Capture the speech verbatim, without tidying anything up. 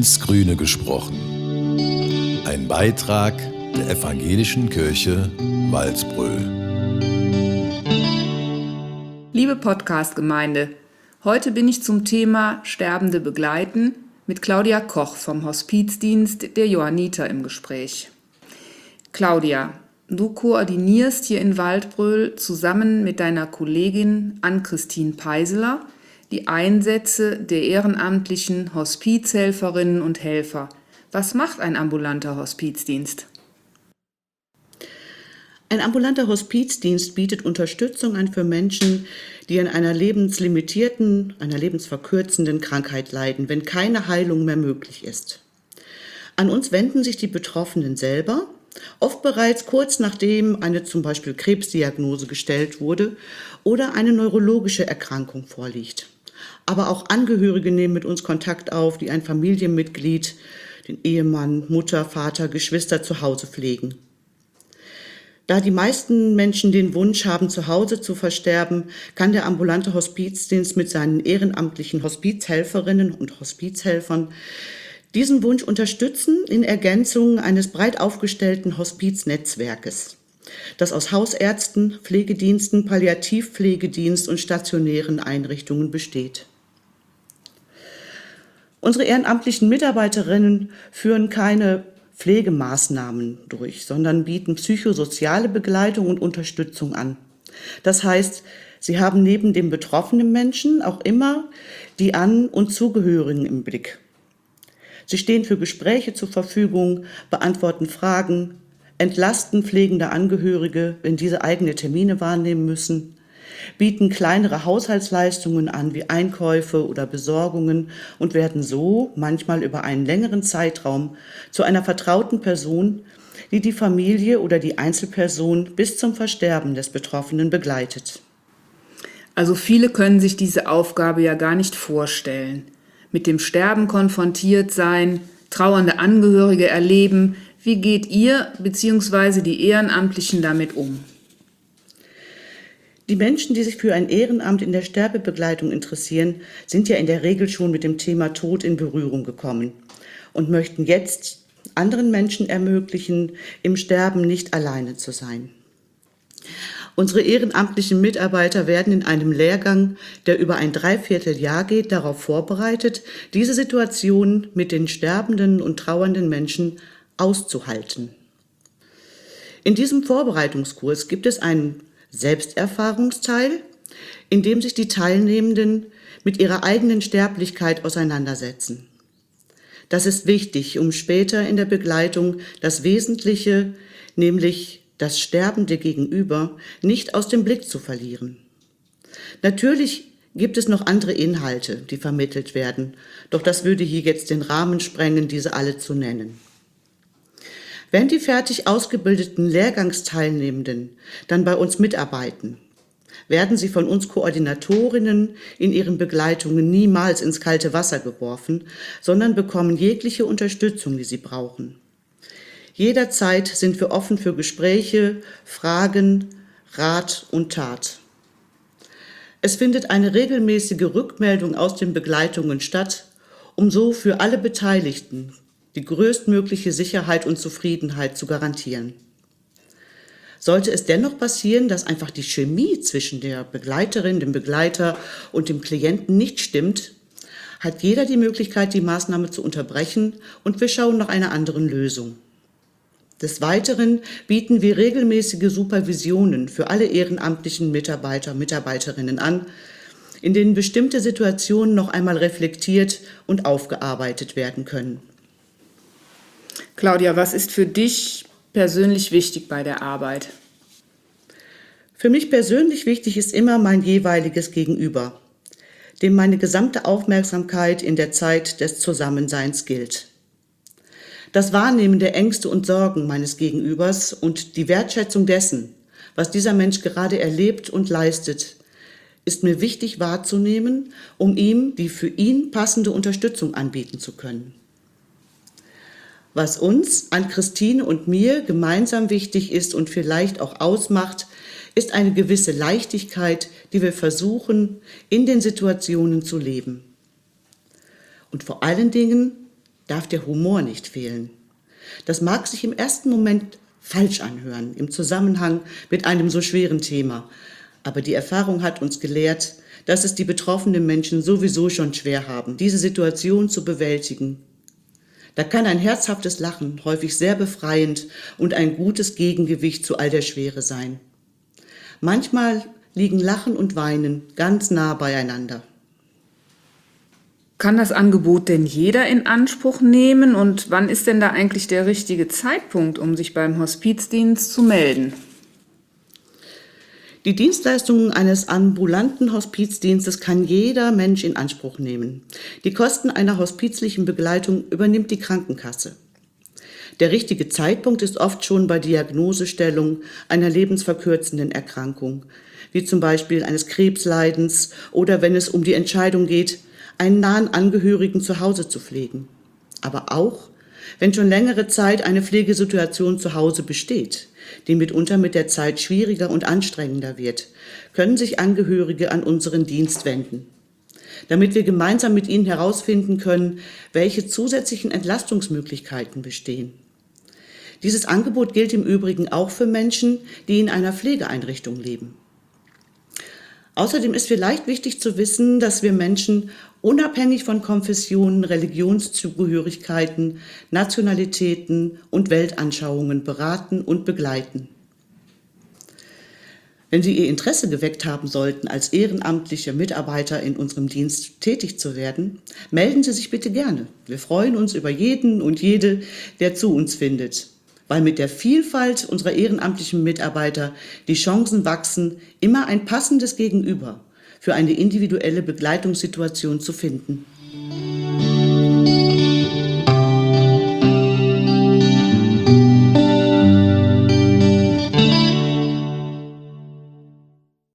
ins Grüne gesprochen. Ein Beitrag der Evangelischen Kirche Waldbröl. Liebe Podcast-Gemeinde, heute bin ich zum Thema Sterbende begleiten mit Claudia Koch vom Hospizdienst der Johanniter im Gespräch. Claudia, du koordinierst hier in Waldbröl zusammen mit deiner Kollegin Ann-Christine Peiseler die Einsätze der ehrenamtlichen Hospizhelferinnen und Helfer. Was macht ein ambulanter Hospizdienst? Ein ambulanter Hospizdienst bietet Unterstützung an für Menschen, die an einer lebenslimitierten, einer lebensverkürzenden Krankheit leiden, wenn keine Heilung mehr möglich ist. An uns wenden sich die Betroffenen selber, oft bereits kurz nachdem eine zum Beispiel Krebsdiagnose gestellt wurde oder eine neurologische Erkrankung vorliegt. Aber auch Angehörige nehmen mit uns Kontakt auf, die ein Familienmitglied, den Ehemann, Mutter, Vater, Geschwister zu Hause pflegen. Da die meisten Menschen den Wunsch haben, zu Hause zu versterben, kann der ambulante Hospizdienst mit seinen ehrenamtlichen Hospizhelferinnen und Hospizhelfern diesen Wunsch unterstützen in Ergänzung eines breit aufgestellten Hospiznetzwerkes, das aus Hausärzten, Pflegediensten, Palliativpflegedienst und stationären Einrichtungen besteht. Unsere ehrenamtlichen Mitarbeiterinnen führen keine Pflegemaßnahmen durch, sondern bieten psychosoziale Begleitung und Unterstützung an. Das heißt, sie haben neben dem betroffenen Menschen auch immer die An- und Zugehörigen im Blick. Sie stehen für Gespräche zur Verfügung, beantworten Fragen, entlasten pflegende Angehörige, wenn diese eigene Termine wahrnehmen müssen, bieten kleinere Haushaltsleistungen an wie Einkäufe oder Besorgungen und werden so manchmal über einen längeren Zeitraum zu einer vertrauten Person, die die Familie oder die Einzelperson bis zum Versterben des Betroffenen begleitet. Also viele können sich diese Aufgabe ja gar nicht vorstellen. Mit dem Sterben konfrontiert sein, trauernde Angehörige erleben. Wie geht ihr bzw. die Ehrenamtlichen damit um? Die Menschen, die sich für ein Ehrenamt in der Sterbebegleitung interessieren, sind ja in der Regel schon mit dem Thema Tod in Berührung gekommen und möchten jetzt anderen Menschen ermöglichen, im Sterben nicht alleine zu sein. Unsere ehrenamtlichen Mitarbeiter werden in einem Lehrgang, der über ein Dreivierteljahr geht, darauf vorbereitet, diese Situation mit den sterbenden und trauernden Menschen auszuhalten. In diesem Vorbereitungskurs gibt es einen Selbsterfahrungsteil, in dem sich die Teilnehmenden mit ihrer eigenen Sterblichkeit auseinandersetzen. Das ist wichtig, um später in der Begleitung das Wesentliche, nämlich das sterbende Gegenüber, nicht aus dem Blick zu verlieren. Natürlich gibt es noch andere Inhalte, die vermittelt werden, doch das würde hier jetzt den Rahmen sprengen, diese alle zu nennen. Wenn die fertig ausgebildeten Lehrgangsteilnehmenden dann bei uns mitarbeiten, werden sie von uns Koordinatorinnen in ihren Begleitungen niemals ins kalte Wasser geworfen, sondern bekommen jegliche Unterstützung, die sie brauchen. Jederzeit sind wir offen für Gespräche, Fragen, Rat und Tat. Es findet eine regelmäßige Rückmeldung aus den Begleitungen statt, um so für alle Beteiligten die größtmögliche Sicherheit und Zufriedenheit zu garantieren. Sollte es dennoch passieren, dass einfach die Chemie zwischen der Begleiterin, dem Begleiter und dem Klienten nicht stimmt, hat jeder die Möglichkeit, die Maßnahme zu unterbrechen und wir schauen nach einer anderen Lösung. Des Weiteren bieten wir regelmäßige Supervisionen für alle ehrenamtlichen Mitarbeiter und Mitarbeiterinnen an, in denen bestimmte Situationen noch einmal reflektiert und aufgearbeitet werden können. Claudia, was ist für dich persönlich wichtig bei der Arbeit? Für mich persönlich wichtig ist immer mein jeweiliges Gegenüber, dem meine gesamte Aufmerksamkeit in der Zeit des Zusammenseins gilt. Das Wahrnehmen der Ängste und Sorgen meines Gegenübers und die Wertschätzung dessen, was dieser Mensch gerade erlebt und leistet, ist mir wichtig wahrzunehmen, um ihm die für ihn passende Unterstützung anbieten zu können. Was uns, an Christine und mir, gemeinsam wichtig ist und vielleicht auch ausmacht, ist eine gewisse Leichtigkeit, die wir versuchen, in den Situationen zu leben. Und vor allen Dingen darf der Humor nicht fehlen. Das mag sich im ersten Moment falsch anhören, im Zusammenhang mit einem so schweren Thema. Aber die Erfahrung hat uns gelehrt, dass es die betroffenen Menschen sowieso schon schwer haben, diese Situation zu bewältigen. Da kann ein herzhaftes Lachen häufig sehr befreiend und ein gutes Gegengewicht zu all der Schwere sein. Manchmal liegen Lachen und Weinen ganz nah beieinander. Kann das Angebot denn jeder in Anspruch nehmen und wann ist denn da eigentlich der richtige Zeitpunkt, um sich beim Hospizdienst zu melden? Die Dienstleistungen eines ambulanten Hospizdienstes kann jeder Mensch in Anspruch nehmen. Die Kosten einer hospizlichen Begleitung übernimmt die Krankenkasse. Der richtige Zeitpunkt ist oft schon bei Diagnosestellung einer lebensverkürzenden Erkrankung, wie zum Beispiel eines Krebsleidens oder wenn es um die Entscheidung geht, einen nahen Angehörigen zu Hause zu pflegen. Aber auch, wenn schon längere Zeit eine Pflegesituation zu Hause besteht, die mitunter mit der Zeit schwieriger und anstrengender wird, können sich Angehörige an unseren Dienst wenden, damit wir gemeinsam mit ihnen herausfinden können, welche zusätzlichen Entlastungsmöglichkeiten bestehen. Dieses Angebot gilt im Übrigen auch für Menschen, die in einer Pflegeeinrichtung leben. Außerdem ist vielleicht wichtig zu wissen, dass wir Menschen unabhängig von Konfessionen, Religionszugehörigkeiten, Nationalitäten und Weltanschauungen beraten und begleiten. Wenn Sie Ihr Interesse geweckt haben sollten, als ehrenamtliche Mitarbeiter in unserem Dienst tätig zu werden, melden Sie sich bitte gerne. Wir freuen uns über jeden und jede, der zu uns findet, weil mit der Vielfalt unserer ehrenamtlichen Mitarbeiter die Chancen wachsen, immer ein passendes Gegenüber für eine individuelle Begleitungssituation zu finden.